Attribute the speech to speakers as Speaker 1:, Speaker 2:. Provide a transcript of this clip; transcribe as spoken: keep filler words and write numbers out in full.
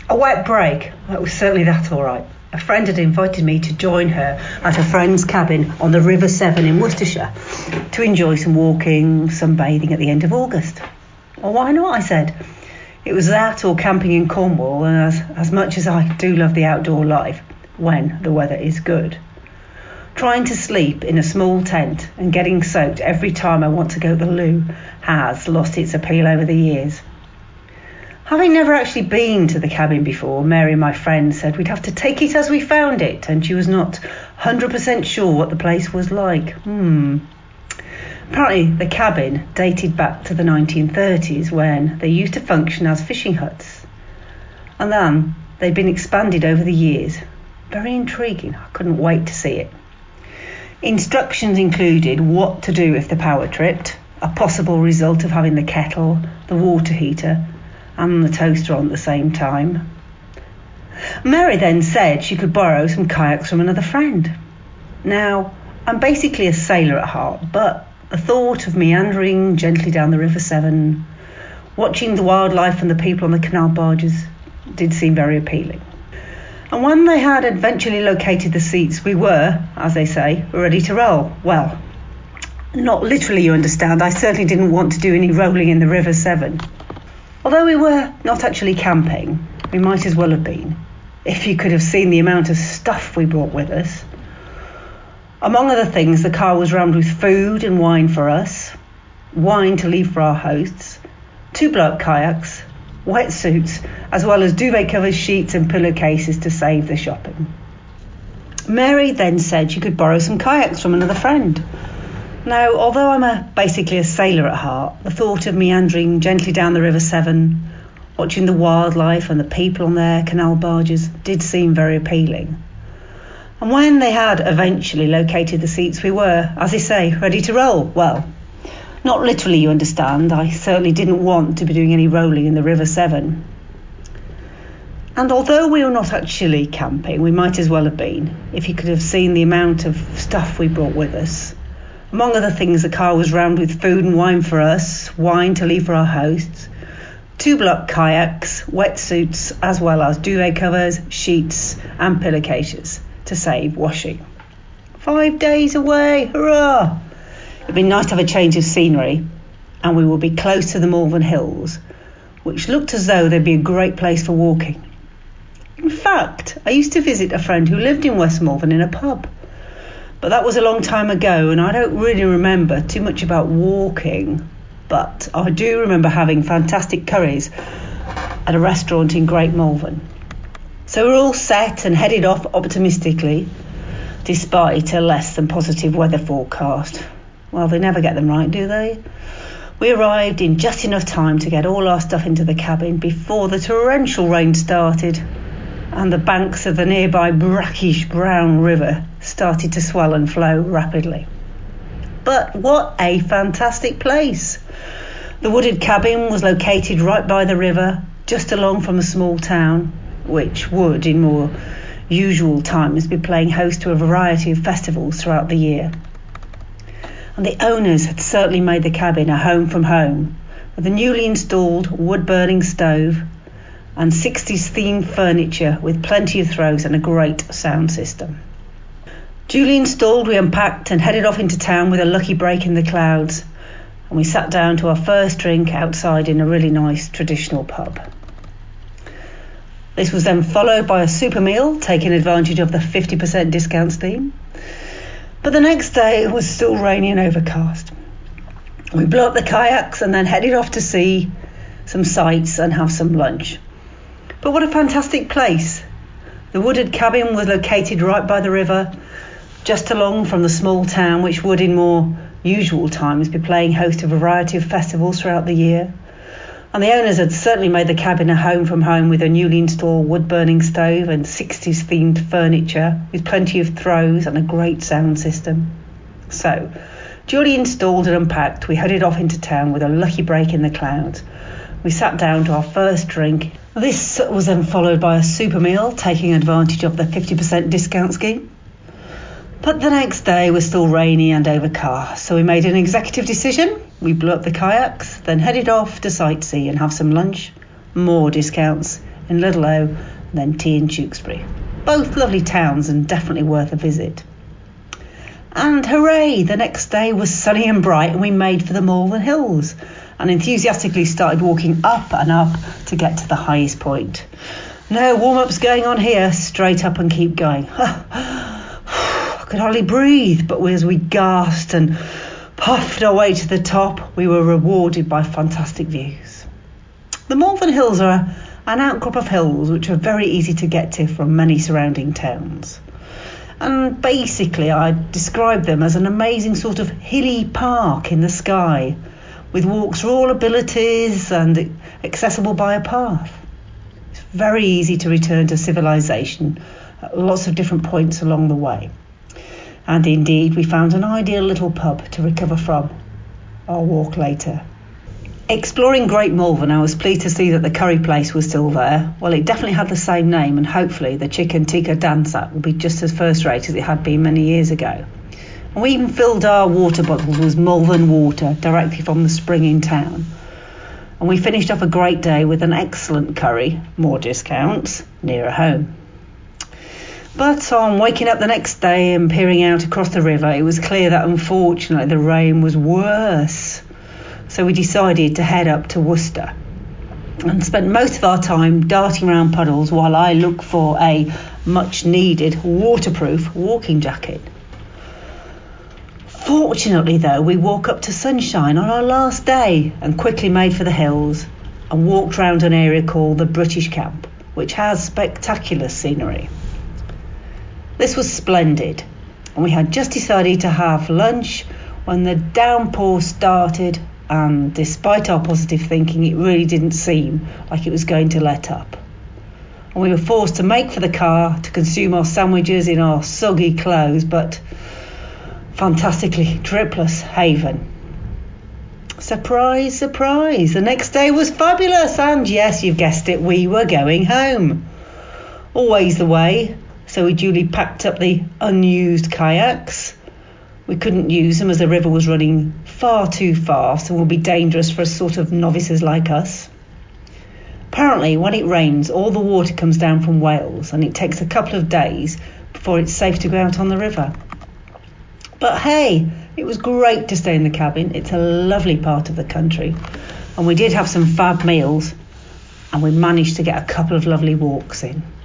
Speaker 1: A wet break. That was certainly that all right. A friend had invited me to join her at a friend's cabin on the River Severn in Worcestershire to enjoy some walking, sunbathing at the end of August. Well, why not, I said. It was that or camping in Cornwall, and as, as much as I do love the outdoor life, when the weather is good. Trying to sleep in a small tent and getting soaked every time I want to go to the loo has lost its appeal over the years. Having never actually been to the cabin before, Mary, my friend, said we'd have to take it as we found it, and she was not one hundred percent sure what the place was like. Hmm. Apparently, the cabin dated back to the nineteen thirties when they used to function as fishing huts. And then they'd been expanded over the years. Very intriguing. I couldn't wait to see it. Instructions included what to do if the power tripped, a possible result of having the kettle, the water heater, and the toaster on at the same time. Mary then said she could borrow some kayaks from another friend. Now, I'm basically a sailor at heart, but the thought of meandering gently down the River Severn, watching the wildlife and the people on the canal barges, did seem very appealing. And when they had eventually located the seats, we were, as they say, ready to roll. Well, not literally, you understand. I certainly didn't want to do any rolling in the River Severn. Although we were not actually camping, we might as well have been, if you could have seen the amount of stuff we brought with us. Among other things, the car was rammed with food and wine for us, wine to leave for our hosts, two block kayaks, wetsuits, as well as duvet covers, sheets and pillowcases to save the shopping. Mary then said she could borrow some kayaks from another friend. Now, although I'm a, basically a sailor at heart, the thought of meandering gently down the River Severn, watching the wildlife and the people on their canal barges did seem very appealing. And when they had eventually located the seats, we were, as they say, ready to roll. Well, not literally, you understand. I certainly didn't want to be doing any rolling in the River Severn. And although we were not actually camping, we might as well have been, if you could have seen the amount of stuff we brought with us. Among other things, the car was rammed with food and wine for us, wine to leave for our hosts, two block kayaks, wetsuits, as well as duvet covers, sheets and pillowcases to save washing. Five days away, hurrah! It'd be nice to have a change of scenery, and we will be close to the Malvern Hills, which looked as though they'd be a great place for walking. In fact, I used to visit a friend who lived in West Malvern in a pub, but that was a long time ago, and I don't really remember too much about walking, but I do remember having fantastic curries at a restaurant in Great Malvern. So we're all set and headed off optimistically, despite a less than positive weather forecast. Well, they never get them right, do they? We arrived in just enough time to get all our stuff into the cabin before the torrential rain started and the banks of the nearby brackish brown river started to swell and flow rapidly. But what a fantastic place! The wooded cabin was located right by the river, just along from a small town, which would, in more usual times, be playing host to a variety of festivals throughout the year. And the owners had certainly made the cabin a home from home, with a newly installed wood-burning stove and sixties-themed furniture with plenty of throws and a great sound system. Duly installed, we unpacked and headed off into town with a lucky break in the clouds, and we sat down to our first drink outside in a really nice traditional pub. This was then followed by a super meal, taking advantage of the fifty percent discount scheme. But the next day it was still rainy and overcast. We blew up the kayaks and then headed off to see some sights and have some lunch. But what a fantastic place. The wooded cabin was located right by the river, just along from the small town, which would in more usual times be playing host to a variety of festivals throughout the year. And the owners had certainly made the cabin a home from home with a newly installed wood-burning stove and sixties-themed furniture with plenty of throws and a great sound system. So, duly installed and unpacked, we headed off into town with a lucky break in the clouds. We sat down to our first drink. This was then followed by a super meal, taking advantage of the fifty percent discount scheme. But the next day was still rainy and overcast, so we made an executive decision. We blew up the kayaks, then headed off to sightsee and have some lunch, more discounts, in Ludlow, and then tea in Tewkesbury. Both lovely towns and definitely worth a visit. And hooray, the next day was sunny and bright and we made for the Malvern Hills and enthusiastically started walking up and up to get to the highest point. No warm-ups going on here, straight up and keep going. I could hardly breathe, but as we gasped and puffed our way to the top, we were rewarded by fantastic views. The Malvern Hills are an outcrop of hills which are very easy to get to from many surrounding towns. And basically I describe them as an amazing sort of hilly park in the sky, with walks for all abilities and accessible by a path. It's very easy to return to civilization at lots of different points along the way. And indeed we found an ideal little pub to recover from our walk later. Exploring Great Malvern, I was pleased to see that the curry place was still there. Well, it definitely had the same name, and hopefully the chicken tikka dansak will be just as first rate as it had been many years ago. And we even filled our water bottles with Malvern water directly from the spring in town. And we finished off a great day with an excellent curry, more discounts, nearer home. But on waking up the next day and peering out across the river, it was clear that unfortunately the rain was worse. So we decided to head up to Worcester and spent most of our time darting around puddles while I looked for a much needed waterproof walking jacket. Fortunately though, we woke up to sunshine on our last day and quickly made for the hills and walked round an area called the British Camp, which has spectacular scenery. This was splendid, and we had just decided to have lunch when the downpour started, and despite our positive thinking, it really didn't seem like it was going to let up. And we were forced to make for the car to consume our sandwiches in our soggy clothes, but fantastically dripless haven. Surprise, surprise, the next day was fabulous, and yes, you've guessed it, we were going home. Always the way, so we duly packed up the unused kayaks. We couldn't use them as the river was running far too fast and would be dangerous for sort of novices like us. Apparently, when it rains, all the water comes down from Wales and it takes a couple of days before it's safe to go out on the river. But hey, it was great to stay in the cabin. It's a lovely part of the country. And we did have some fab meals and we managed to get a couple of lovely walks in.